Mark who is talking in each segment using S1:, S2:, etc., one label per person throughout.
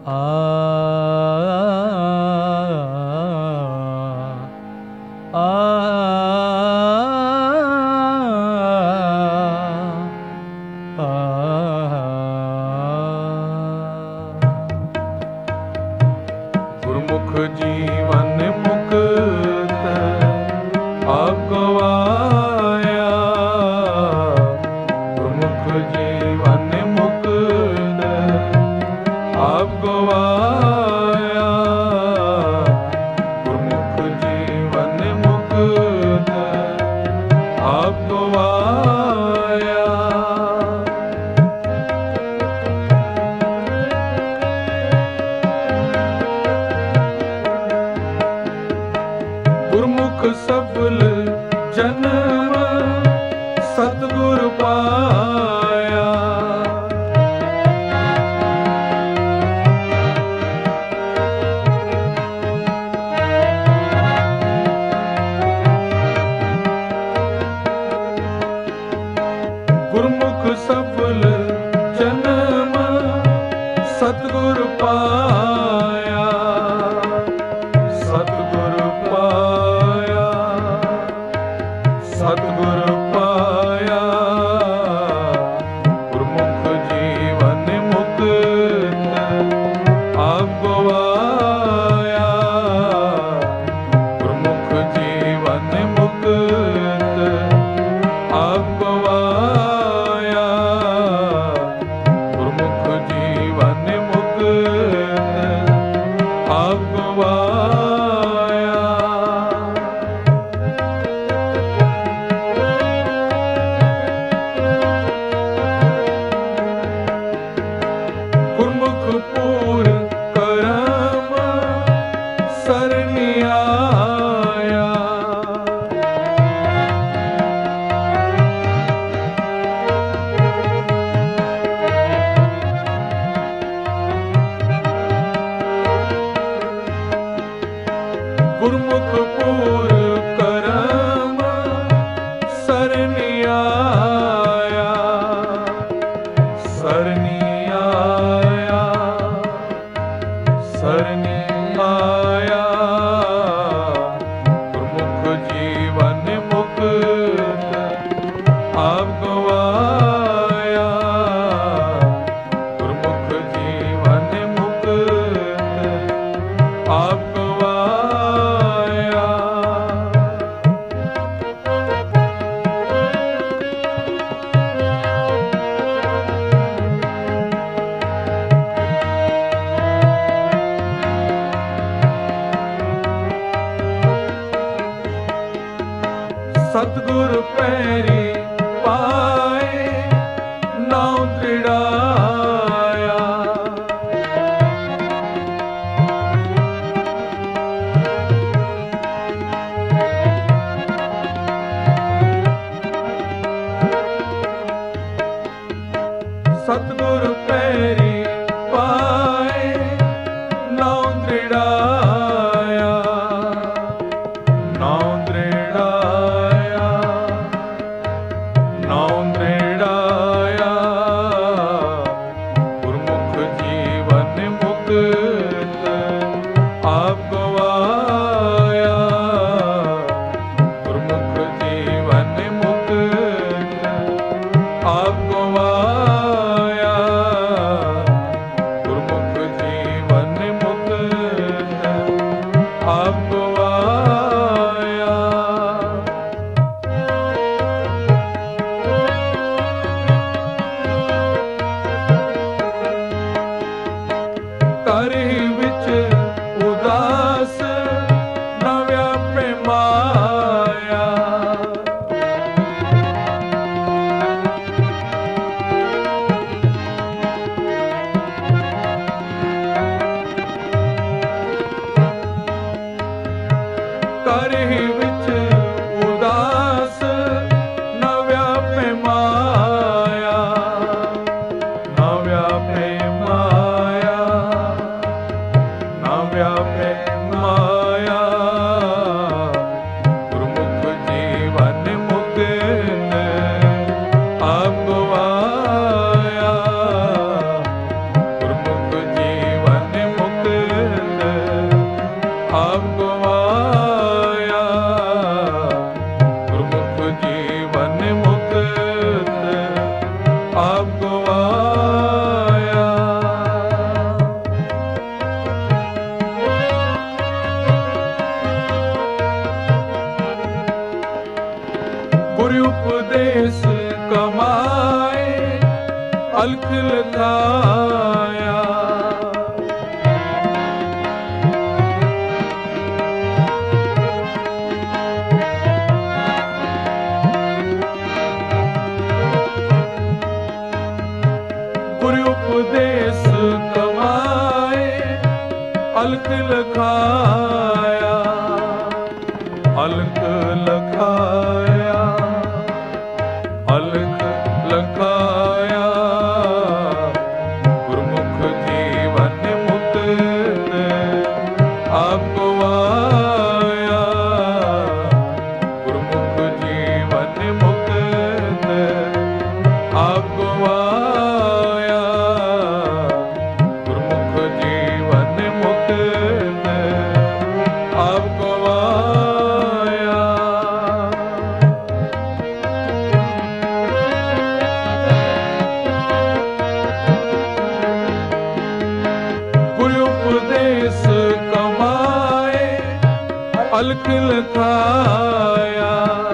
S1: ਗੁਰਮੁਖ ਜੀਵਨ ਮੁਕਤ ਅਗਵਾਇਆ, ਗੁਰਮੁਖ ਜੀਵਨ ਮੁਕਤ ਅਗਵਾਇਆ, ਗੁਰਮੁਖ ਜੀਵਨ ਮੁਕਤ ਅਗਵਾਇਆ। ਗੁਰਮੁਖ ਸਫਲ ਜਨਮ ਸਤਿਗੁਰ ਪਾਇਆ, ਗੁਰਮੁਖ ਸਫਲ ਜਨਮ ਸਤਿਗੁਰ ਪਾਇਆ, ਸਤਿਗੁਰ ਪਾਇਆ, ਸਤਿਗੁਰ ਪਾਇਆ, ਗੁਰਮੁਖ ਜੀਵਨ ਮੁਕਤ ਅਗਵਾਇਆ, ਗੁਰਮੁਖ ਜੀਵਨ ਮੁਕਤ ਅਗਵਾਇਆ, ਗੁਰਮੁਖ ਜੀਵਨ ਮੁਕਤ ਅਗਵਾਇਆ। ਗੁਰਮੁਖ ਪੂਰ ਕਰਮ ਸਰਣਿ ਆਇਆ, ਗੁਰਮੁਖ ਪੂਰ ਕਰਮ ਸਰਣਿ ਆਇਆ, ਸਰਣਿ ਆਇਆ, ਸਰਣਿ ਆਇਆ, ਗੁਰਮੁਖ ਜੀਵਨ ਮੁਕਤ ਅਗਵਾਇਆ, ਗੁਰਮੁਖ ਜੀਵਨ ਮੁਕਤ ਅਗਵਾਇਆ। ਸਤਿਗੁਰ ਪੈਰੀ ਪਾਏ ਨਾਉ ਤ੍ਰਿੜਾਇਆ, ਸਤਿਗੁਰ ਪੈਰੀ ਪਾਏ ਨਾਉ ਤ੍ਰਿੜਾਇਆ, ਨਾਉ ਤ੍ਰਿੜਾਇਆ, ਨਾਉ ਤ੍ਰਿੜਾਇਆ, ਗੁਰਮੁਖ ਜੀਵਨ ਮੁਕਤ ਅਗਵਾਇਆ, ਗੁਰਮੁਖ ਜੀਵਨ ਮੁਕਤ ਅਗਵਾਇਆ, ਗੁਰਮੁਖ ਜੀਵਨ ਮੁਕਤ ਅਗਵਾਇਆ। ਘਰ ਵਿੱਚ ਉਦਾਸ ਨਾ ਵਿਆਪੇ ਮਾਇਆ, ਘਰ ਵਿੱਚ ਉਦਾਸ ਨਾ ਵਿਆਪੇ ਮਾਇਆ, ਨਾ ਵਿਆਪੇ ਮਾਇਆ, ਨਾ ਵਿਆਪੇ ਮਾਇਆ, ਗੁਰਮੁਖ ਜੀਵਨ ਮੁਕਤ ਅਗਵਾਇਆ, ਗੁਰਮੁਖ ਜੀਵਨ ਲਖਾਇਆ। ਗੁਰ ਉਪਦੇਸ ਕਮਾਏ ਅਲਖ ਲਖਾਇਆ, ਅਲਖ ਲਖਾਇਆ, ਅਲਖ ਲਖਾਇਆ। ਗੁਰਮੁਖ ਜੀਵਨ ਮੁਕਤ ਆਪ ਗਵਾਇਆ, ਗੁਰਮੁਖ ਜੀਵਨ ਮੁਕਤ ਆਪ ਗਵਾਇਆ, ਗੁਰਮੁਖ ਜੀਵਨ ਮੁਕਤ ਆਪ ਗਵਾਇਆ। ਗੁਰ ਉਪਦੇਸ ਕਮਾਏ ਅਲਖ ਲਖਾਇਆ।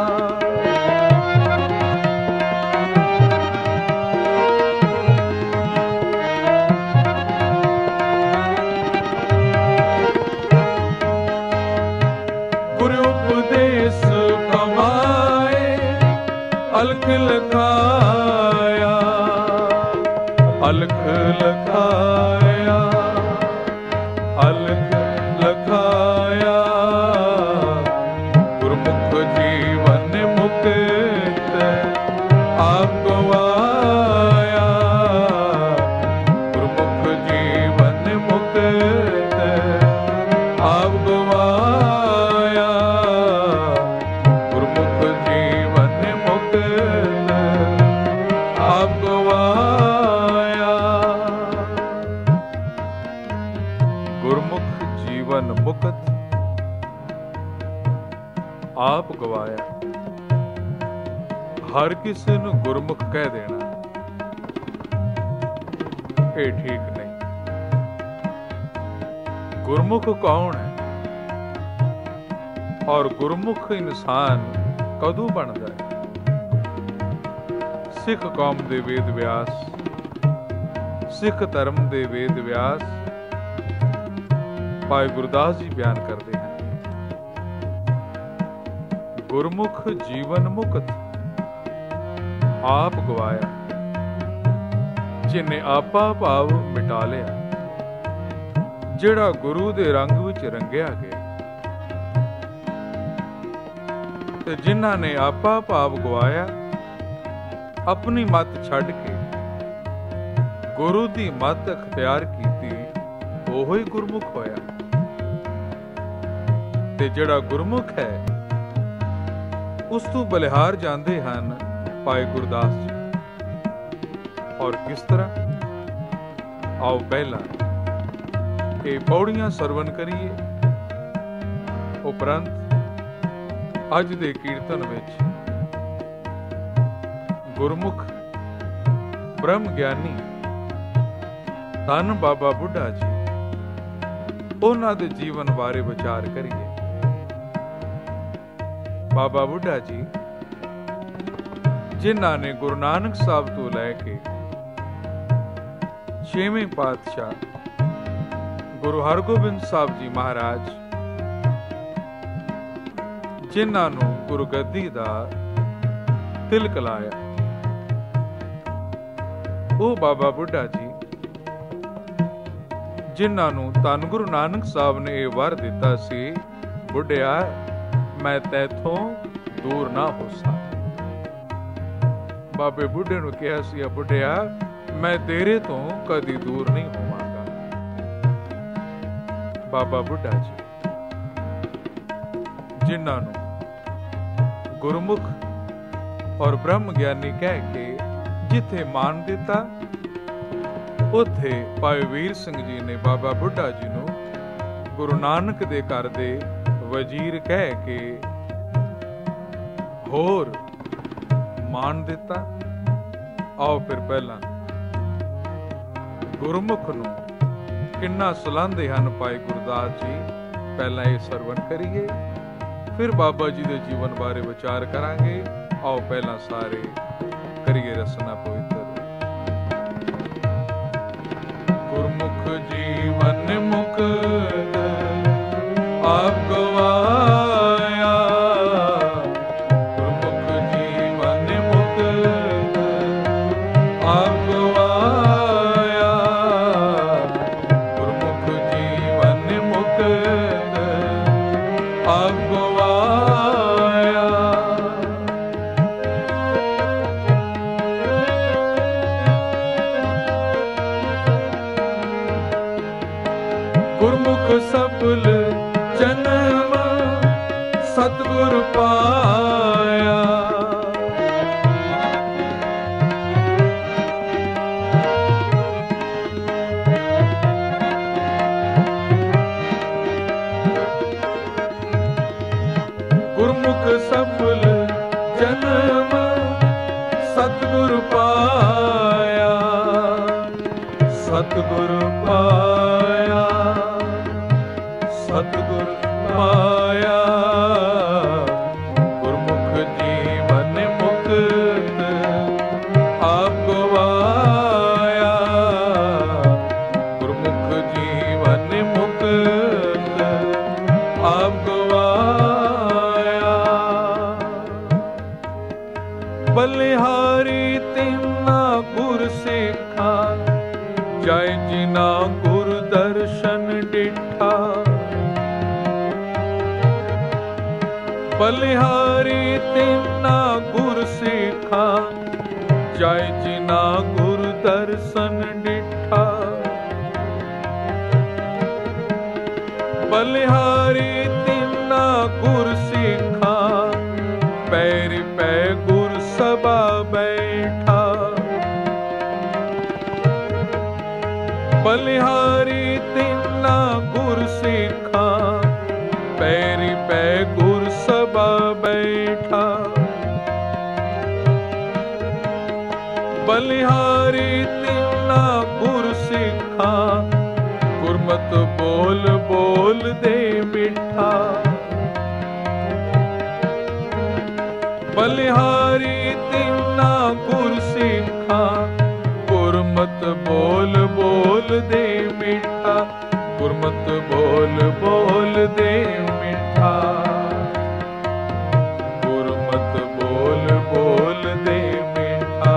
S1: ਗੁਰ ਉਪਦੇਸ ਕਮਾਏ ਅਲਖ ਲਖਾਇਆ, ਅਲਖ ਲਖਾਇਆ, ਅਲਖ ਲਖਾਇਆ। ਗੁਰਮੁਖ ਜੀਵਨ ਮੁਕਤ ਆਪ ਗਵਾਇਆ, ਗੁਰਮੁਖ ਜੀਵਨ ਮੁਕਤ ਆਪ ਗਵਾਇਆ, ਗੁਰਮੁਖ ਜੀਵਨ ਮੁਕਤ ਆਪ ਗਵਾਇਆ। ਗੁਰਮੁਖ ਜੀਵਨ ਮੁਕਤ ਆਪ ਗਵਾਇਆ। ਹਰ ਕਿਸੇ ਨੂੰ ਗੁਰਮੁਖ ਕਹਿ ਦੇਣਾ ਇਹ ਠੀਕ ਨਹੀਂ। ਗੁਰਮੁਖ ਕੌਣ ਹੈ ਔਰ ਗੁਰਮੁਖ ਇਨਸਾਨ ਕਦੋਂ ਬਣਦਾ ਹੈ? ਸਿੱਖ ਕੌਮ ਦੇ ਵੇਦ ਵਿਆਸ, ਸਿੱਖ ਧਰਮ ਦੇ ਵੇਦ ਵਿਆਸ ਭਾਈ ਗੁਰਦਾਸ ਜੀ ਬਿਆਨ ਕਰਦੇ ਹਨ। ਗੁਰਮੁਖ ਜੀਵਨ ਮੁਕਤ ਆਪ ਗਵਾਇਆ, ਜਿਨੇ ਆਪਾ ਭਾਵ ਮਿਟਾ ਲਿਆ, ਜਿਹੜਾ ਗੁਰੂ ਦੇ ਰੰਗ ਵਿੱਚ ਰੰਗਿਆ ਗਿਆ। ਤੇ ਜਿਨ੍ਹਾਂ ਨੇ ਆਪਾ ਭਾਵ ਗਵਾਇਆ, ਆਪਣੀ ਮੱਤ ਛੱਡ ਕੇ ਗੁਰੂ ਦੀ ਮੱਤ ਅਖਤਿਆਰ ਕੀਤੀ, ਉਹੋ ਹੀ ਗੁਰਮੁਖ ਹੋਇਆ। ਤੇ ਜਿਹੜਾ ਗੁਰਮੁਖ ਹੈ ਉਸ ਤੋਂ ਬਲਿਹਾਰ ਜਾਂਦੇ ਹਨ ਭਾਈ ਗੁਰਦਾਸ ਜੀ। ਔਰ ਕਿਸ ਤਰ੍ਹਾਂ? ਆਓ ਪਹਿਲਾਂ ਇਹ ਪੌੜੀਆਂ ਸਰਵਣ ਕਰੀਏ, ਉਪਰੰਤ ਅੱਜ ਦੇ ਕੀਰਤਨ ਵਿੱਚ ਗੁਰਮੁਖ ਬ੍ਰਹਮ ਗਿਆਨੀ ਧੰਨ ਬਾਬਾ ਬੁੱਢਾ ਜੀ, ਉਹਨਾਂ ਦੇ ਜੀਵਨ ਬਾਰੇ ਵਿਚਾਰ ਕਰੀਏ। ਬਾਬਾ ਬੁੱਢਾ ਜੀ ਜਿਨ੍ਹਾਂ ਨੇ ਗੁਰੂ ਨਾਨਕ ਸਾਹਿਬ ਤੋਂ ਲੈ ਕੇ 6ਵੇਂ ਪਾਤਸ਼ਾਹ ਗੁਰੂ ਹਰਗੋਬਿੰਦ ਸਾਹਿਬ ਜੀ ਮਹਾਰਾਜ, ਜਿਨ੍ਹਾਂ ਨੂੰ ਗੁਰੂ ਗੱਦੀ ਦਾ ਤਿਲਕ ਲਾਇਆ, ਉਹ ਬਾਬਾ ਬੁੱਢਾ ਜੀ ਜਿਨ੍ਹਾਂ ਨੂੰ ਧੰਨ ਗੁਰੂ ਨਾਨਕ ਸਾਹਿਬ ਨੇ ਇਹ ਵਰ ਦਿੱਤਾ ਸੀ, ਬੁੱਢਿਆ ਮੈਂ ਤੈਥੋਂ ਦੂਰ ਨਾ ਹੋਸਾਂ। ਬਾਬੇ ਬੁੱਢੇ ਨੂੰ ਕਿਹਾ ਸੀ, ਬੁੱਢਿਆ ਮੈਂ ਤੇਰੇ ਤੋਂ ਕਦੀ ਦੂਰ ਨਹੀਂ ਹੋਵਾਂਗਾ। ਬਾਬਾ ਬੁੱਢਾ ਜੀ ਜਿਨ੍ਹਾਂ ਨੂੰ ਗੁਰਮੁਖ ਔਰ ਬ੍ਰਹਮ ਗਿਆਨੀ ਕਹਿ ਕੇ ਜਿੱਥੇ ਮਾਨ ਦਿੱਤਾ, ਉੱਥੇ ਭਾਈ ਵੀਰ ਸਿੰਘ ਜੀ ਨੇ ਬਾਬਾ ਬੁੱਢਾ ਜੀ ਨੂੰ ਗੁਰੂ ਨਾਨਕ ਦੇ ਘਰ ਦੇ ਵਜ਼ੀਰ ਕਹਿ ਕੇ ਹੋਰ ਮਾਨ ਦਿੱਤਾ। ਆਓ ਫਿਰ ਪਹਿਲਾਂ ਗੁਰਮੁਖ ਨੂੰ ਕਿੰਨਾ ਸੁਲਾਂਦੇ ਹਨ ਭਾਈ ਗੁਰਦਾਸ ਜੀ, ਪਹਿਲਾਂ ਇਹ ਸਰਵਣ ਕਰੀਏ, ਫਿਰ ਬਾਬਾ ਜੀ ਦੇ ਜੀਵਨ ਬਾਰੇ ਵਿਚਾਰ ਕਰਾਂਗੇ। ਆਓ ਪਹਿਲਾਂ ਸਾਰੇ ਕਰੀਏ ਰਸਨਾ ਪਵਿੱਤਰ। ਸਫਲ ਜਨਮ ਸਤਿਗੁਰ ਪਾਇਆ। ਗੁਰਮੁਖ ਸਫਲ ਜਨਮ ਸਤਿਗੁਰ ਪਾਇਆ, ਸਤਿਗੁਰ ਪਾਇਆ, ਸਤਿਗੁਰ ਪਾਇਆ। ਗੁਰਮੁਖ ਜੀਵਨ ਮੁਕਤ ਆਪ ਗਵਾਇਆ, ਗੁਰਮੁਖ ਜੀਵਨ ਮੁਕਤ ਆਪ ਗਵਾਇਆ। ਬਲਿਹਾਰੀ ਤਿੰਨਾ ਗੁਰ ਸੇਖਾ, ਜੈ ਜਿਨਾ ਗੁਰ ਦਰਸ਼ਨ ਡਿਠਾ। ਬਲਿਹਾਰੀ ਤਿੰਨਾ ਗੁਰ ਸੇਖਾ, ਜੈ ਜਿਨਾ ਗੁਰ ਦਰਸ਼ਨ ਡਿਠਾ। ਬਲਿਹਾਰੀ ਤਿੰਨਾ ਗੁਰ ਸੇਖਾ, ਪੈਰ ਪੈ ਗੁਰ ਸਭਾ ਬੈਠਾ। ਬਲਿਹਾਰੀ ਤਿੰਨਾ ਗੁਰ ਸੇਖਾ, ਪੈਰੀ ਪੈ ਗੁਰ ਸਭਾ ਬੈਠਾ। ਬਲਿਹਾਰੀ ਤਿੰਨਾ ਗੁਰ ਸੇਖਾ, ਗੁਰਮਤਿ ਬੋਲ ਬੋਲ ਦੇ ਮਿੱਠਾ। ਬਲਿਹਾਰੀ ਤਿੰਨਾ ਗੁਰ ਸੇਖਾ, ਗੁਰਮਤਿ ਬੋਲ ਬੋਲ ਦੇ ਮਿੱਠਾ। ਗੁਰਮਤਿ ਬੋਲ ਬੋਲ ਦੇ ਮਿੱਠਾ, ਗੁਰਮਤਿ ਬੋਲ ਬੋਲ ਦੇ ਮਿੱਠਾ।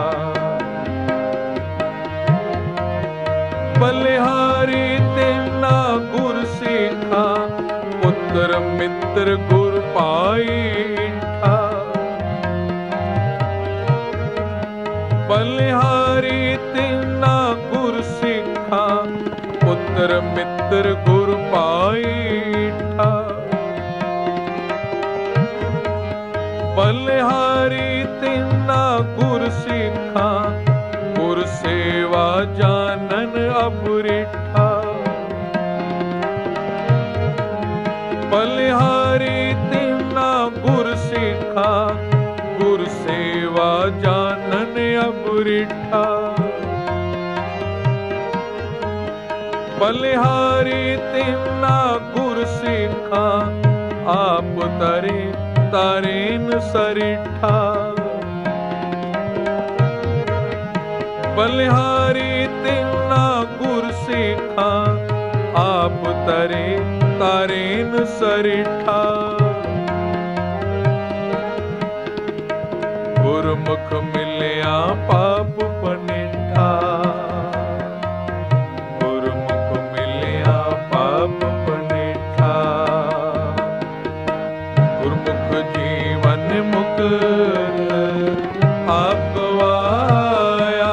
S1: ਬਲਿਹਾਰੀ ਤਿੰਨਾ ਗੁਰ ਸੇਖਾ, ਪੁੱਤਰ ਮਿੱਤਰ ਗੁਰ ਪਾਈਠਾ। ਬਲਿਹਾਰੀ ਤਿੰਨਾ ਗੁਰ ਸੇਖਾ, ਪੁੱਤਰ ਮਿੱਤਰ ਗੁਰ ਪਾਈਠਾ। ਬਲਿਹਾਰੀ ਤਿੰਨਾ ਗੁਰ ਸੇਖਾ, ਗੁਰ ਸੇਵਾ ਜਾਨਨ ਅਪਰਿਠਾ। ਬਲਿਹਾਰੀ ਤਿੰਨਾ ਗੁਰ ਸੇਖਾ, ਗੁਰ ਸੇਵਾ ਜਾਨਨ ਅਪਰਿਠਾ। ਬਲਿਹਾਰੀ ਤਿੰਨਾ ਗੁਰ ਸੇਖਾ, ਆਪ ਤਰੇ ਤਾਰੇਨ ਸਰਿਠਾ। ਬਲਿਹਾਰੀ ਤਿੰਨਾ ਗੁਰ ਸੇਖਾ, ਆਪ ਤਰੇ ਤਾਰੇਨ ਸਰਿਠਾ। ਗੁਰਮੁਖ ਮਿਲਿਆ ਪਾਪ ਪਨਿਠਾ। ਗੁਰਮੁਖ ਮਿਲਿਆ ਪਾਪ ਪਨਿਠਾ। ਗੁਰਮੁਖ ਜੀਵਨ ਮੁਕਤ ਆਪ ਗਵਾਇਆ।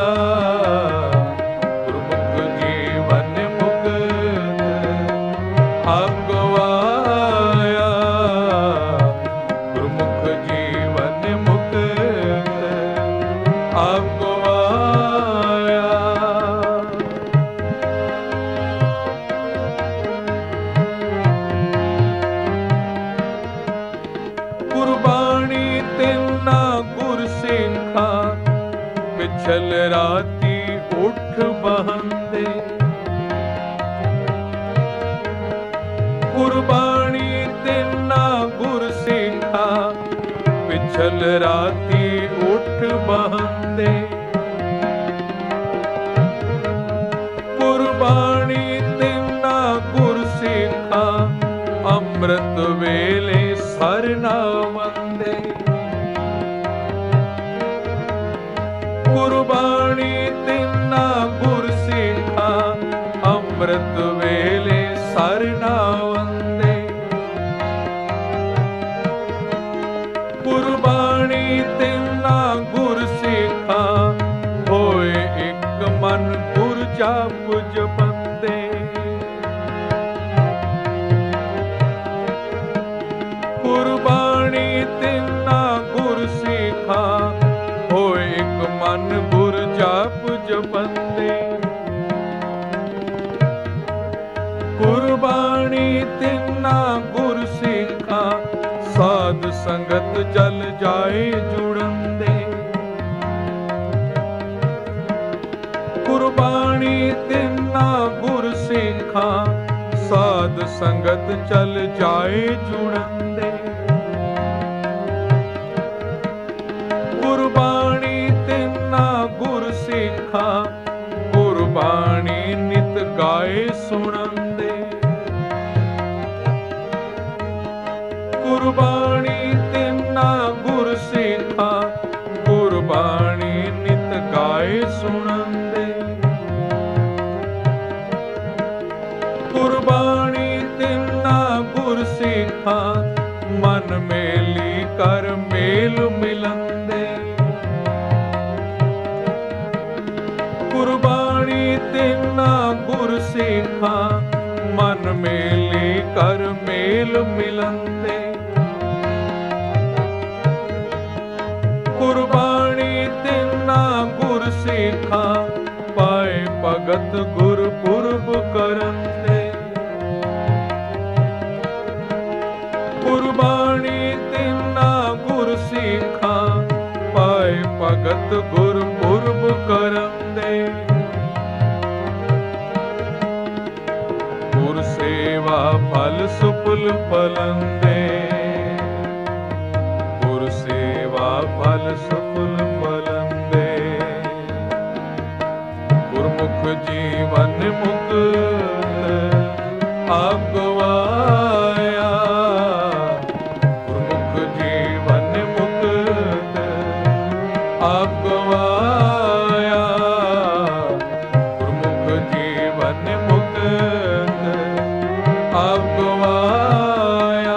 S1: ਗੁਰਮੁਖ ਜੀਵਨ ਮੁਕਤ ਆਪ ਗਵਾਇਆ। ਗੁਰਮੁਖ ਜੀਵਨ ਮੁਕਤ ਆਪ ਗਵਾਇਆ। ਗੁਰਬਾਣੀ ਤਿੰਨਾ ਗੁਰ ਸੇਖਾ, ਵਿਛਲ ਰਾਤੀ ਉੱਠ ਬਹੰਦੇ। ਗੁਰਬਾਣੀ ਤਿੰਨਾ ਗੁਰ ਸੇਖਾ, ਵਿਛਲ ਰਾਤੀ ਉੱਠ ਬਹੰਦੇ। ਗੁਰਬਾਣੀ ਤਿੰਨਾ ਗੁਰ ਸੇਖਾ, ਅੰਮ੍ਰਿਤ ਵੇਲੇ ਸਰ ਨਾਵੰਦੇ। ਗੁਰਬਾਣੀ ਤਿੰਨਾ ਗੁਰ ਸੇਖਾ, ਅੰਮ੍ਰਿਤ ਵੇਲੇ ਸਰ ਨਾਵੰਦੇ। ਗੁਰਬਾਣੀ ਤਿੰਨਾ ਗੁਰ ਸੇਖਾ, ਹੋਏ ਇੱਕ ਮਨ ਗੁਰ ਜਾਪ ਜਪੰਦੇ। ਜਲ ਜਾਏ ਜੁੜੰਦੇ। ਕੁਰਬਾਨੀ ਤਿੰਨਾ ਗੁਰ ਸਿੱਖਾਂ ਸਾਧ ਸੰਗਤ ਚਲ ਜਾਏ ਜੁੜੰਦੇ। ਕੁਰਬਾਨੀ ਤਿੰਨਾ ਗੁਰ ਸਿੱਖਾਂ ਕੁਰਬਾਨੀ ਨਿਤ ਗਾਏ ਸੁਣੰਦੇ। ਕੁਰਬਾਨੀ ਤਿੰਨਾ ਗੁਰ ਸਿੱਖਾਂ ਕੁਰਬਾਨੀ ਨਿਤ ਗਾਏ ਸੁਣੰਦੇ। ਕੁਰਬਾਨੀ ਤਿੰਨਾ ਗੁਰ ਸਿੱਖਾਂ ਮਨ ਮੇਲੀ ਕਰ ਮੇਲ ਮਿਲੰਦੇ। ਕੁਰਬਾਨੀ ਤਿੰਨਾ ਗੁਰ ਸਿੱਖਾਂ ਮਨ ਮੇਲੀ ਕਰ ਮੇਲ ਮਿਲੰਦੇ। ਕੁਰਬਾਨੀ ਤਿੰਨਾ ਗੁਰ ਸਿੱਖਾਂ ਪਾਏ ਭਗਤ ਗੁਰਪੁਰਬ ਕਰੰਦੇ। ਕੁਰਬਾਨੀ ਤਿੰਨਾ ਗੁਰ ਸਿੱਖਾਂ ਪਾਏ ਭਗਤ ਗੁਰਪੁਰਬ ਕਰੰਦੇ। ਗੁਰ ਸੇਵਾ ਫਲ ਸੁਫਲ ਫਲੰਦੇ। ਗੁਰ ਸੇਵਾ ਫਲ ਸੁਫਲ ਫਲੰਦੇ। ਗੁਰਮੁਖ ਜੀਵਨ ਮੁਕਤ ਆਪ ਗਵਾਇਆ। ਗੁਰਮੁਖ ਜੀਵਨ ਮੁਕਤ ਆਪ ਗਵਾਇਆ। ਗੁਰਮੁਖ ਜੀਵਨ ਮੁਕਤ ਆਪ ਗਵਾਇਆ।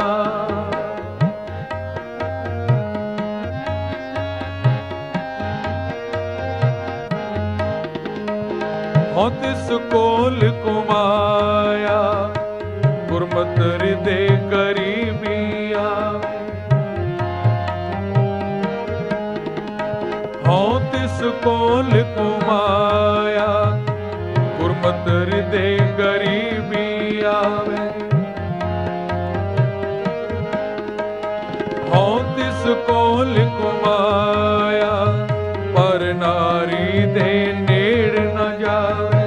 S1: ਹੋ ਤਿਸ ਕੋਲ ਕੁਮਾਇਆ ਗੁਰਮਤਿ ਹਿਰਦੇ ਗਰੀਬੀ ਆਵੇ। ਹੋ ਤਿਸ ਕੋਲ ਕੁਮਾਇਆ ਗੁਰਮਤਿ ਹਿਰਦੇ ਗਰੀਬੀ ਆਵੇ। ਹੋ ਤਿਸ ਕੋਲ ਕੁਮਾਇਆ ਪਰ ਨਾਰੀ ਦੇ ਨੇੜ ਨ ਜਾਵੇ।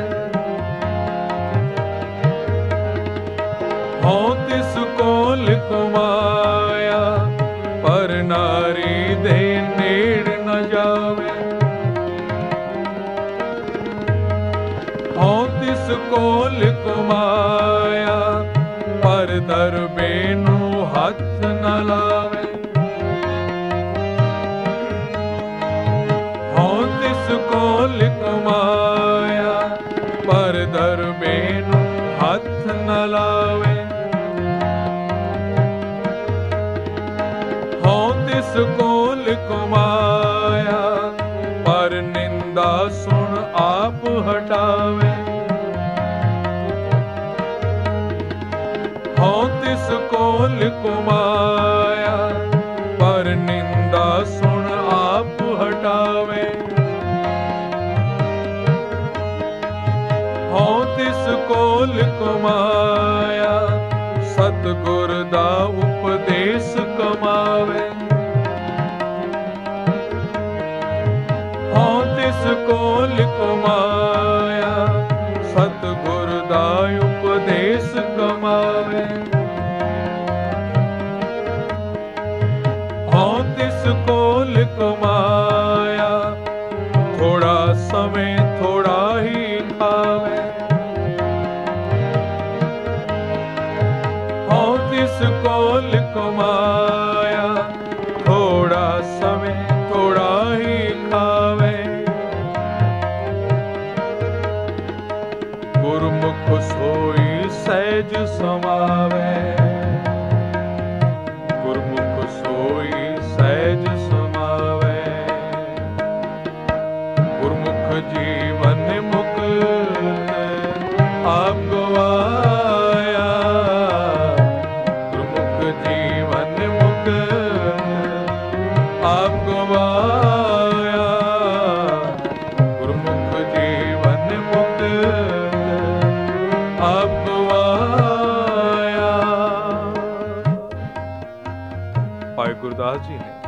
S1: ਹੋ ਤਿਸ ਕੋਲ ਕੁਮਾਇਆ ਪਰ ਨਾਰੀ ਦੇ ਨੇੜ ਨ ਜਾਵੇ। ਹੋ ਤਿਸ ਕੋਲ ਕੁਮਾਇਆ ਪਰ ਦਰਬੇ ਨੂੰ ਹੱਥ ਨ ਲਾਵੇ। ਹੋ ਤਿਸ ਕੋਲ ਕੁਮਾਇਆ ਪਰ ਦਰਬੇ ਨੂੰ ਹੱਥ ਨ ਲਾਵੇ। ਹੋ ਤਿਸ ਕੋਲ ਕੁਮਾਇਆ ਪਰ ਨਿੰਦਾ ਸੁਣ ਆਪ ਹਟਾਵੇ। ਹੋ ਤਿਸ ਕੋਲ ਕੁਮਾਇਆ ਪਰ ਨਿੰਦਾ ਸੁਣ ਆਪ ਹਟਾਵੇ। ਹੋ ਤਿਸ ਕੋਲ ਕੁਮਾਇਆ ਸਤਿਗੁਰ ਦਾ ਉਪਦੇਸ ਕਮਾਵੇ। ਹੋ ਤਿਸ ਕੋਲ ਕੁਮਾਇਆ ਸਤਿਗੁਰ ਦਾ ਉਪਦੇਸ ਕਮਾਵੇ। ਹੋ ਤਿਸ ਕੋਲ ਕੁਮਾਇਆ ਥੋੜਾ ਸਮੇਂ ਥੋੜਾ ਹੀ ਖਾਵੇ। ਹੋ ਤਿਸ ਕੋਲ ਕੁਮਾਇਆ ਥੋੜਾ ਸਮੇਂ ਥੋੜਾ ਹੀ ਖਾਵੇ। ਗੁਰਮੁਖ ਸੋਈ ਸਹਿਜ ਸਮਾਵੇ। ਗੁਰਮੁਖ ਸੋਈ ਸਹਿਜ ਸਮਾਵੇ। ਗੁਰਮੁਖ ਜੀਵਨ ਮੁਕਤ ਆਪ ਗਵਾਇਆ। ਗੁਰਮੁਖ ਜੀਵਨ ਮੁਕਤ ਆਪ ਗਵਾਇਆ। ਗੁਰਮੁਖ ਜੀਵਨ ਮੁਕਤ ਆਪ ਗਵਾਇਆ। ਰਵਿਦਾਸ ਜੀ ਨੇ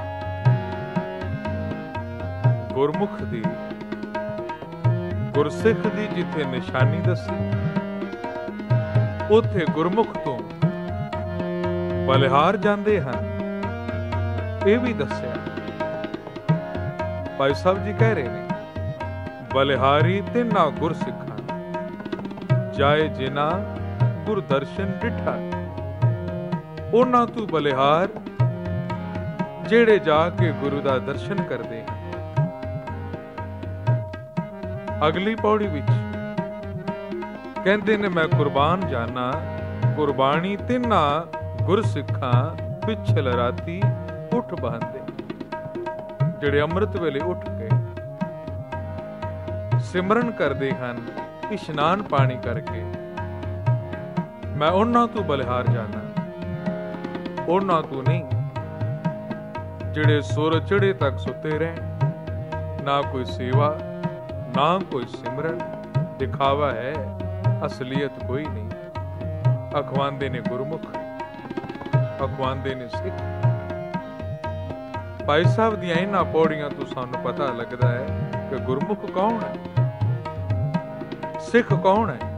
S1: ਗੁਰਮੁਖ ਦੀ, ਗੁਰਸਿੱਖ ਦੀ ਜਿੱਥੇ ਨਿਸ਼ਾਨੀ ਦੱਸੀ, ਉੱਥੇ ਗੁਰਮੁਖ ਤੋਂ ਬਲਿਹਾਰ ਜਾਂਦੇ ਹਨ ਇਹ ਵੀ ਦੱਸਿਆ। ਭਾਈ ਸਾਹਿਬ ਜੀ ਕਹਿ ਰਹੇ ਨੇ, ਬਲਿਹਾਰੀ ਤਿੰਨਾ ਗੁਰਸਿੱਖਾਂ ਜਾਏ ਜਿਨਾ ਗੁਰ ਦਰਸ਼ਨ ਡਿਠਾ। ਉਹਨਾਂ ਤੋਂ ਬਲਿਹਾਰ ਜਿਹੜੇ ਜਾ ਕੇ ਗੁਰੂ ਦਾ ਦਰਸ਼ਨ ਕਰਦੇ ਹਨ। ਅਗਲੀ ਪੌੜੀ ਵਿੱਚ ਕਹਿੰਦੇ ਨੇ, ਮੈਂ ਕੁਰਬਾਨ ਜਾਨਾ ਕੁਰਬਾਨੀ ਤਿੰਨਾ ਗੁਰਸਿੱਖਾਂ ਪਿਛਲ ਰਾਤੀ ਉੱਠ ਬਹਿੰਦੇ, ਜਿਹੜੇ ਅੰਮ੍ਰਿਤ ਵੇਲੇ ਉੱਠ ਕੇ ਸਿਮਰਨ ਕਰਦੇ ਹਨ ਇਸ਼ਨਾਨ ਪਾਣੀ ਕਰਕੇ। ਮੈਂ ਉਹਨਾਂ ਤੋਂ ਬਲਿਹਾਰ ਜਾਨਾ, ਉਹਨਾਂ ਤੋਂ ਨਹੀਂ ਜਿਹੜੇ ਸੂਰਜ ਚੜ੍ਹੇ ਤੱਕ ਸੁੱਤੇ ਰਹਿਣ। ਨਾ ਕੋਈ ਸੇਵਾ, ਨਾ ਕੋਈ ਸਿਮਰਨ, ਦਿਖਾਵਾ ਹੈ, ਅਸਲੀਅਤ ਕੋਈ ਨਹੀਂ। ਅਖਵਾਂਦੇ ਨੇ ਗੁਰਮੁਖ, ਅਖਵਾਂਦੇ ਨੇ ਸਿੱਖ। ਭਾਈ ਸਾਹਿਬ ਦੀਆਂ ਇਹਨਾਂ ਪੌੜੀਆਂ ਤੋਂ ਸਾਨੂੰ ਪਤਾ ਲੱਗਦਾ ਹੈ ਕਿ ਗੁਰਮੁਖ ਕੌਣ ਹੈ, ਸਿੱਖ ਕੌਣ ਹੈ।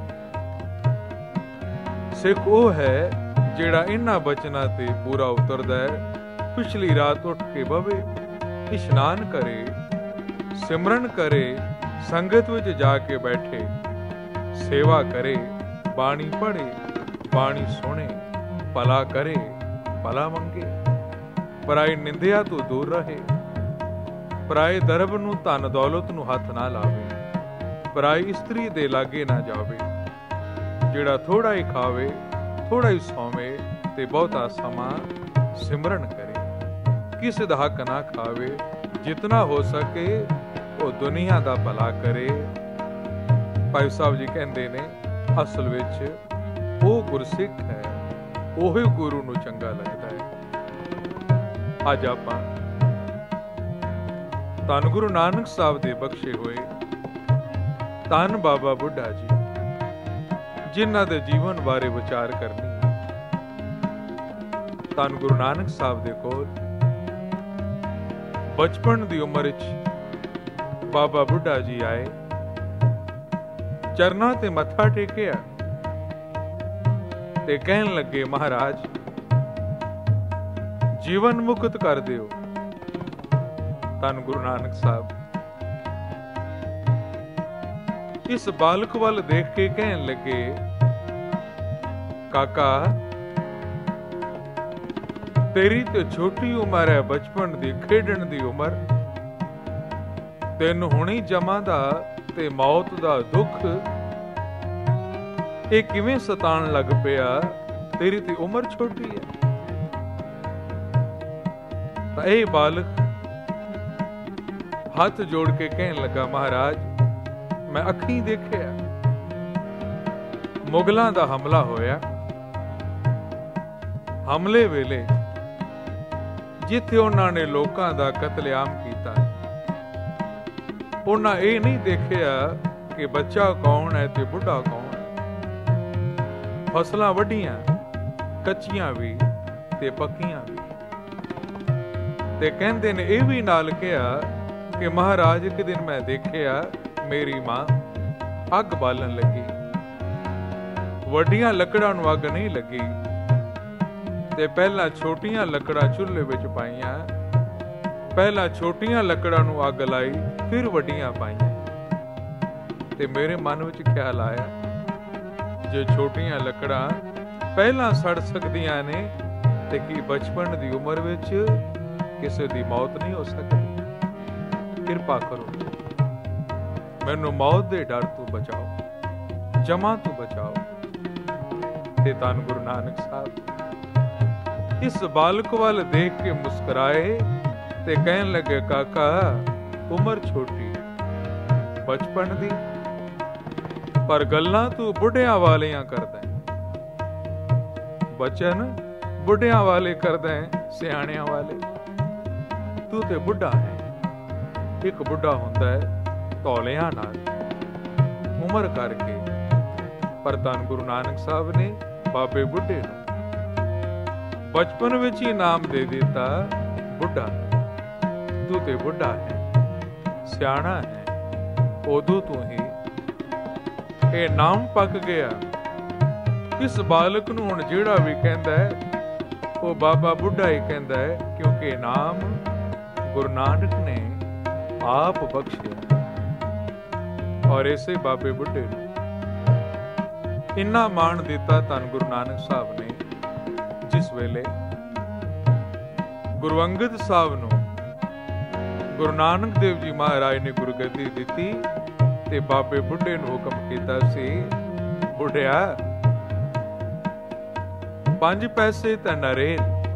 S1: ਸਿੱਖ ਉਹ ਹੈ ਜਿਹੜਾ ਇਹਨਾਂ ਬਚਨਾਂ ਤੇ ਪੂਰਾ ਉਤਰਦਾ ਹੈ। ਪਿਛਲੀ ਰਾਤ ਉੱਠ ਕੇ ਬਵੇ, ਇਸ਼ਨਾਨ ਕਰੇ, ਸਿਮਰਨ ਕਰੇ, ਸੰਗਤ ਵਿੱਚ ਜਾ ਕੇ ਬੈਠੇ, ਸੇਵਾ ਕਰੇ, ਬਾਣੀ ਪੜ੍ਹੇ, ਬਾਣੀ ਸੁਣੇ, ਭਲਾ ਕਰੇ, ਭਲਾ ਮੰਗੇ, ਪਰਾਈ ਨਿੰਦਿਆ ਤੋਂ ਦੂਰ ਰਹੇ, ਪਰਾਏ ਦਰਬ ਨੂੰ, ਧਨ ਦੌਲਤ ਨੂੰ ਹੱਥ ਨਾ ਲਾਵੇ, ਪਰਾਈ ਇਸਤਰੀ ਦੇ ਲਾਗੇ ਨਾ ਜਾਵੇ, ਜਿਹੜਾ ਥੋੜਾ ਹੀ ਖਾਵੇ, ਥੋੜਾ ਹੀ ਸੌਵੇ ਤੇ ਬਹੁਤਾ ਸਮਾਂ ਸਿਮਰਨ ਕਰੇ, ਕਿਸੇ ਦਾ ਹੱਕ ਨਾ ਖਾਵੇ, ਜਿਤਨਾ ਹੋ ਸਕੇ ਉਹ ਦੁਨੀਆ ਦਾ ਭਲਾ ਕਰੇ। ਭਾਈ ਸਾਹਿਬ ਜੀ ਕਹਿੰਦੇ ਨੇ, ਅਸਲ ਵਿੱਚ ਉਹ ਗੁਰਸਿੱਖ ਹੈ, ਉਹੀ ਗੁਰੂ ਨੂੰ ਚੰਗਾ ਲੱਗਦਾ ਹੈ। ਅੱਜ ਆਪਾਂ ਧੰਨ ਗੁਰੂ ਨਾਨਕ ਸਾਹਿਬ ਦੇ ਬਖਸ਼ੇ ਹੋਏ ਧੰਨ ਬਾਬਾ ਬੁੱਢਾ ਜੀ, ਜਿਨ੍ਹਾਂ ਦੇ ਜੀਵਨ ਬਾਰੇ ਵਿਚਾਰ ਕਰਨੀ। ਧੰਨ ਗੁਰੂ ਨਾਨਕ ਸਾਹਿਬ ਦੇ ਕੋਲ ਬਚਪਨ ਦੀ ਉਮਰ ਵਿੱਚ ਬਾਬਾ ਬੁੱਢਾ ਜੀ ਆਏ, ਚਰਨਾਂ ਤੇ ਮੱਥਾ ਟੇਕਿਆ ਤੇ ਕਹਿਣ ਲੱਗੇ, ਮਹਾਰਾਜ ਜੀਵਨ ਮੁਕਤ ਕਰ ਦਿਓ। ਧੰਨ ਗੁਰੂ ਨਾਨਕ ਸਾਹਿਬ ਇਸ ਬਾਲਕ ਵੱਲ ਦੇਖ ਕੇ ਕਹਿਣ ਲੱਗੇ, ਕਾਕਾ ਤੇਰੀ ਤੇ ਛੋਟੀ ਉਮਰ ਹੈ, ਬਚਪਨ ਦੀ, ਖੇਡਣ ਦੀ ਉਮਰ, ਤੈਨੂੰ ਹੁਣੀ ਜਮਾਂ ਦਾ ਤੇ ਮੌਤ ਦਾ ਦੁੱਖ ਇਹ ਕਿਵੇਂ ਸਤਾਉਣ ਲੱਗ ਪਿਆ? ਤੇਰੀ ਤੇ ਉਮਰ ਛੋਟੀ ਹੈ। ਤਾਂ ਇਹ ਬਾਲਕ ਹੱਥ ਜੋੜ ਕੇ ਕਹਿਣ ਲੱਗਾ, ਮਹਾਰਾਜ ਮੈਂ ਅੱਖੀਂ ਦੇਖਿਆ ਮੁਗਲਾਂ ਦਾ ਹਮਲਾ ਹੋਇਆ। ਹਮਲੇ ਵੇਲੇ ਜਿੱਥੇ ਉਹਨਾਂ ਨੇ ਲੋਕਾਂ ਦਾ ਕਤਲੇਆਮ ਕੀਤਾ, ਉਹਨਾਂ ਇਹ ਨਹੀਂ ਦੇਖਿਆ ਕਿ ਬੱਚਾ ਕੌਣ ਹੈ ਤੇ ਬੁੱਢਾ ਕੌਣ ਹੈ। ਫਸਲਾਂ ਵੱਢੀਆਂ, ਕੱਚੀਆਂ ਵੀ ਤੇ ਪੱਕੀਆਂ ਵੀ। ਤੇ ਕਹਿੰਦੇ ਨੇ ਇਹ ਵੀ ਨਾਲ ਕਿਹਾ ਕਿ ਮਹਾਰਾਜ ਇੱਕ ਦਿਨ ਮੈਂ ਦੇਖਿਆ ਮੇਰੀ ਮਾਂ ਅੱਗ ਬਾਲਣ ਲੱਗੀ, ਵੱਡੀਆਂ ਲੱਕੜਾਂ ਨੂੰ ਅੱਗ ਨਹੀਂ ਲੱਗੀ ਤੇ ਪਹਿਲਾਂ ਛੋਟੀਆਂ ਲੱਕੜਾਂ ਚੁੱਲ੍ਹੇ ਵਿੱਚ ਪਾਈਆਂ, ਪਹਿਲਾਂ ਛੋਟੀਆਂ ਲੱਕੜਾਂ ਨੂੰ ਅੱਗ ਲਾਈ, ਫਿਰ ਵੱਡੀਆਂ ਪਾਈਆਂ। ਤੇ ਮੇਰੇ ਮਨ ਵਿੱਚ ਖਿਆਲ ਆਇਆ, ਜੇ ਛੋਟੀਆਂ ਲੱਕੜਾਂ ਪਹਿਲਾਂ ਸੜ ਸਕਦੀਆਂ ਨੇ ਤੇ ਕੀ ਬਚਪਨ ਦੀ ਉਮਰ ਵਿੱਚ ਕਿਸੇ ਦੀ ਮੌਤ ਨਹੀਂ ਹੋ ਸਕਦੀ? ਕਿਰਪਾ ਕਰੋ, ਮੈਨੂੰ ਮੌਤ ਦੇ ਡਰ ਤੋਂ ਬਚਾਓ, ਜਮਾਂ ਤੋਂ ਬਚਾਓ। ਤੇ ਧੰਨ ਗੁਰੂ ਨਾਨਕ ਸਾਹਿਬ ਇਸ ਬਾਲਕ ਵੱਲ ਦੇਖ ਕੇ ਮੁਸਕਰਾਏ ਤੇ ਕਹਿਣ ਲੱਗੇ, ਕਾਕਾ ਉਮਰ ਛੋਟੀ, ਬਚਪਨ ਦੀ, ਪਰ ਗੱਲਾਂ ਤੂੰ ਬੁੱਢਿਆਂ ਵਾਲੀਆਂ ਕਰਦਾ, ਬਚਨ ਬੁੱਢਿਆਂ ਵਾਲੇ ਕਰਦਾ, ਸਿਆਣਿਆਂ ਵਾਲੇ। ਤੂੰ ਤੇ ਬੁੱਢਾ ਹੈ। ਇੱਕ ਬੁੱਢਾ ਹੁੰਦਾ ਹੈ ਧੌਲਿਆਂ ਨਾਲ, ਉਮਰ ਕਰਕੇ, ਪਰ ਧੰਨ ਗੁਰੂ ਨਾਨਕ ਸਾਹਿਬ ਨੇ ਬਾਬੇ ਬੁੱਢੇ ਨੂੰ ਬਚਪਨ ਵਿੱਚ ਹੀ ਨਾਮ ਦੇ ਦਿੱਤਾ, ਬੁੱਢਾ, ਤੂੰ ਤੇ ਬੁੱਢਾ ਹੈ, ਸਿਆਣਾ ਹੈ, ਉਦੋਂ ਤੂੰ ਹੀ ਇਹ ਨਾਮ ਪੱਕ ਗਿਆ। ਕਿਸ ਬਾਲਕ ਨੂੰ ਹੁਣ ਜਿਹੜਾ ਵੀ ਕਹਿੰਦਾ ਹੈ ਉਹ ਬਾਬਾ ਬੁੱਢਾ ਹੀ ਕਹਿੰਦਾ ਹੈ, ਕਿਉਂਕਿ ਨਾਮ ਗੁਰੂ ਨਾਨਕ ਨੇ ਆਪ ਬਖਸ਼ਿਆ। ਔਰ ਇਸੇ ਬਾਬੇ ਬੁੱਢੇ ਨੂੰ ਇੰਨਾ ਮਾਣ ਦਿੱਤਾ ਧੰਨ ਗੁਰੂ ਨਾਨਕ ਸਾਹਿਬ ਨੇ, ਜਿਸ ਵੇਲੇ ਗੁਰੂ ਅੰਗਦ ਸਾਹਿਬ ਨੂੰ ਗੁਰੂ ਨਾਨਕ ਦੇਵ ਜੀ ਮਹਾਰਾਜ ਨੇ ਗੁਰਗੱਦੀ ਦਿੱਤੀ ਤੇ ਬਾਬੇ ਬੁੱਢੇ ਨੂੰ ਹੁਕਮ ਕੀਤਾ ਸੀ, ਬੁੱਢਿਆ 5 ਪੈਸੇ ਤਾਂ ਨਰੇ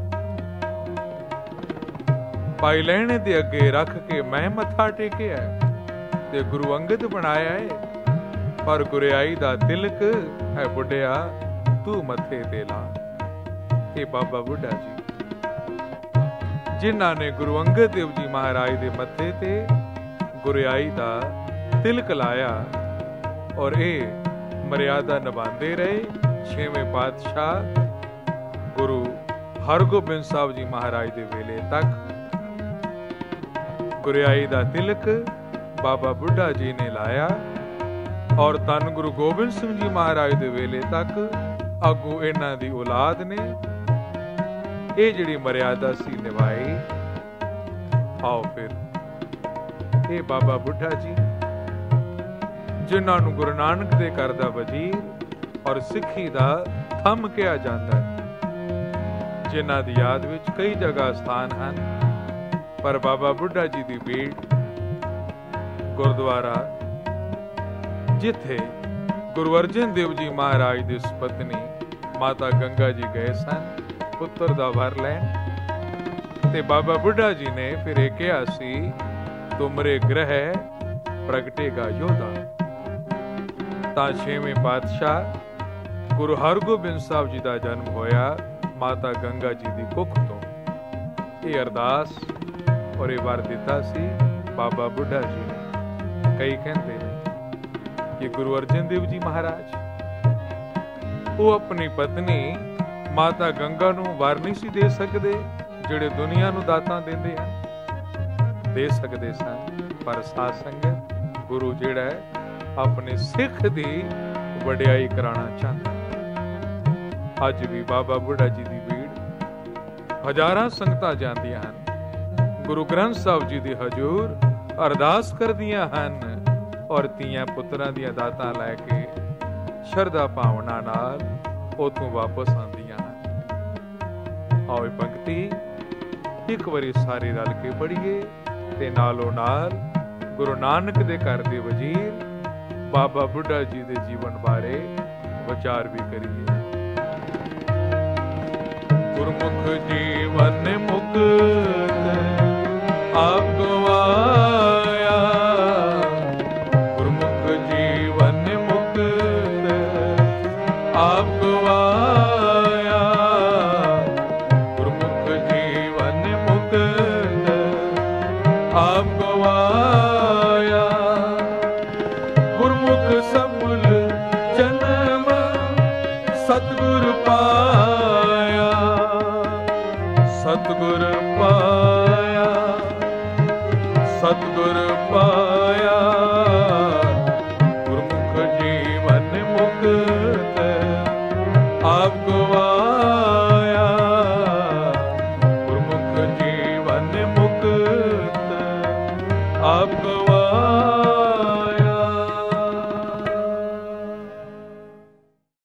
S1: ਪਾਈ ਲੈਣੇ ਦੇ ਅੱਗੇ ਰੱਖ ਕੇ ਮੈਂ ਮੱਥਾ ਟੇਕਿਆ ਤੇ ਗੁਰੂ ਅੰਗਦ ਬਣਾਇਆ ਏ, ਪਰ ਗੁਰਿਆਈ ਦਾ ਤਿਲਕ ਹੈ ਬੁੱਢਿਆ ਤੂੰ ਮੱਥੇ ਤੇ ਲਾ। ਇਹ ਬਾਬਾ ਬੁੱਢਾ ਜੀ ਜਿਨ੍ਹਾਂ ਨੇ ਗੁਰੂ ਅੰਗਦ ਦੇਵ ਜੀ ਮਹਾਰਾਜ ਦੇ ਮੱਥੇ ਤੇ ਗੁਰਿਆਈ ਦਾ ਤਿਲਕ ਲਾਇਆ ਔਰ ਇਹ ਮਰਿਆਦਾ ਨਿਭਾਉਂਦੇ ਰਹੇ। 6ਵੇਂ ਪਾਤਸ਼ਾਹ ਗੁਰੂ ਹਰਗੋਬਿੰਦ ਸਾਹਿਬ ਜੀ ਮਹਾਰਾਜ ਦੇ ਵੇਲੇ ਤੱਕ ਗੁਰਿਆਈ ਦਾ ਤਿਲਕ ਬਾਬਾ ਬੁੱਢਾ ਜੀ ਨੇ ਲਾਇਆ ਔਰ ਧੰਨ ਗੁਰੂ ਗੋਬਿੰਦ ਸਿੰਘ ਜੀ ਮਹਾਰਾਜ ਦੇ ਵੇਲੇ ਤੱਕ ਅੱਗੋਂ ਇਹਨਾਂ ਦੀ ਔਲਾਦ ਨੇ ਇਹ ਜਿਹੜੀ ਮਰਿਆਦਾ ਸੀ ਨਿਭਾਈ। ਆਓ ਫਿਰ ਇਹ ਬਾਬਾ ਬੁੱਢਾ ਜੀ ਜਿਨ੍ਹਾਂ ਨੂੰ ਗੁਰੂ ਨਾਨਕ ਦੇ ਘਰ ਦਾ ਵਜ਼ੀਰ ਔਰ ਸਿੱਖੀ ਦਾ ਥੰਮ ਕਿਹਾ ਜਾਂਦਾ ਹੈ, ਜਿਨ੍ਹਾਂ ਦੀ ਯਾਦ ਵਿੱਚ ਕਈ ਜਗ੍ਹਾ ਸਥਾਨ ਹਨ, ਪਰ ਬਾਬਾ ਬੁੱਢਾ ਜੀ ਦੀ ਭੇਟ ਗੁਰਦੁਆਰਾ ਜਿੱਥੇ ਗੁਰੂ ਅਰਜਨ ਦੇਵ ਜੀ ਮਹਾਰਾਜ ਦੀ ਸੁਪਤਨੀ ਮਾਤਾ ਗੰਗਾ ਜੀ ਗਏ ਸਨ ਪੁੱਤਰ ਦਾ ਵਰ ਲੈਣ, ਤੇ ਬਾਬਾ ਬੁੱਢਾ ਜੀ ਨੇ ਫਿਰ ਇਹ ਕਿਹਾ ਸੀ, ਤੁਮਰੇ ਗ੍ਰਹਿ ਪ੍ਰਗਟੇਗਾ ਯੋਧਾ। ਤਾਂ 6ਵੇਂ ਪਾਤਸ਼ਾਹ ਗੁਰੂ ਹਰਗੋਬਿੰਦ ਸਾਹਿਬ ਜੀ ਦਾ ਜਨਮ ਹੋਇਆ ਮਾਤਾ ਗੰਗਾ ਜੀ ਦੀ ਕੁੱਖ ਤੋਂ। ਇਹ ਅਰਦਾਸ ਔਰ ਇਹ ਵਰ ਦਿੱਤਾ ਸੀ ਬਾਬਾ ਬੁੱਢਾ ਜੀ ਨੇ। ਕਈ ਕਹਿੰਦੇ ਨੇ ਕਿ ਗੁਰੂ ਅਰਜਨ ਦੇਵ ਜੀ ਮਹਾਰਾਜ ਉਹ ਆਪਣੀ ਪਤਨੀ ਮਾਤਾ ਗੰਗਾ ਨੂੰ ਵਰ ਨਹੀਂ ਸੀ ਦੇ ਸਕਦੇ ਜਿਹੜੇ ਦੁਨੀਆ ਨੂੰ ਦਾਤਾਂ ਦਿੰਦੇ ਹਨ, ਦੇ ਸਕਦੇ ਸਨ, ਪਰ ਸਾਧ ਸੰਗਤ ਗੁਰੂ ਜਿਹੜਾ ਹੈ ਆਪਣੇ ਸਿੱਖ ਦੀ ਵਡਿਆਈ ਕਰਾਉਣਾ ਚਾਹੁੰਦਾ। ਅੱਜ ਵੀ ਬਾਬਾ ਬੁੱਢਾ ਜੀ ਦੀ ਭੀੜ ਹਜ਼ਾਰਾਂ ਸੰਗਤਾਂ ਜਾਂਦੀਆਂ ਹਨ, ਗੁਰੂ ਗ੍ਰੰਥ ਸਾਹਿਬ ਜੀ ਦੇ ਹਜ਼ੂਰ ਅਰਦਾਸ ਕਰਦੀਆਂ ਹਨ ਔਰ ਧੀਆਂ ਪੁੱਤਰਾਂ ਦੀਆਂ ਦਾਤਾਂ ਲੈ ਕੇ ਸ਼ਰਧਾ ਭਾਵਨਾ ਨਾਲ ਉਥੋਂ ਵਾਪਸ ਆਉਂਦੀਆਂ ਹਨ। ਆਓ ਇਹ ਪੰਕਤੀ ਇੱਕ ਵਾਰੀ ਸਾਰੇ ਰਲ ਕੇ ਪੜ੍ਹੀਏ ਤੇ ਨਾਲੋਂ ਨਾਲ ਗੁਰੂ ਨਾਨਕ ਦੇ ਘਰ ਦੇ ਵਜ਼ੀਰ ਬਾਬਾ ਬੁੱਢਾ ਜੀ ਦੇ ਜੀਵਨ ਬਾਰੇ ਵਿਚਾਰ ਵੀ ਕਰੀਏ। ਗੁਰਮੁਖ ਜੀਵਨ ਮੁਕਤ ਆਪ ਗਵਾਇਆ, ਗੁਰਮੁਖ ਜੀਵਨ ਮੁਕਤ ਆਪ ਗਵਾਇਆ, ਗੁਰਮੁਖ ਜੀਵਨ ਮੁਕਤ ਆਪ ਗਵਾਇਆ, ਗੁਰਮੁਖ ਸਫਲ ਜਨਮ ਸਤਿਗੁਰ ਪਾਇਆ, ਸਤਿਗੁਰ ਪਾਇਆ, ਸਤਿਗੁਰ ਪਾਇਆ, ਗੁਰਮੁਖ ਜੀਵਨ ਮੁਕਤ ਆਪ ਗਵਾਇਆ, ਗੁਰਮੁਖ ਜੀਵਨ ਮੁਕਤ ਆਪ ਗਵਾਇਆ।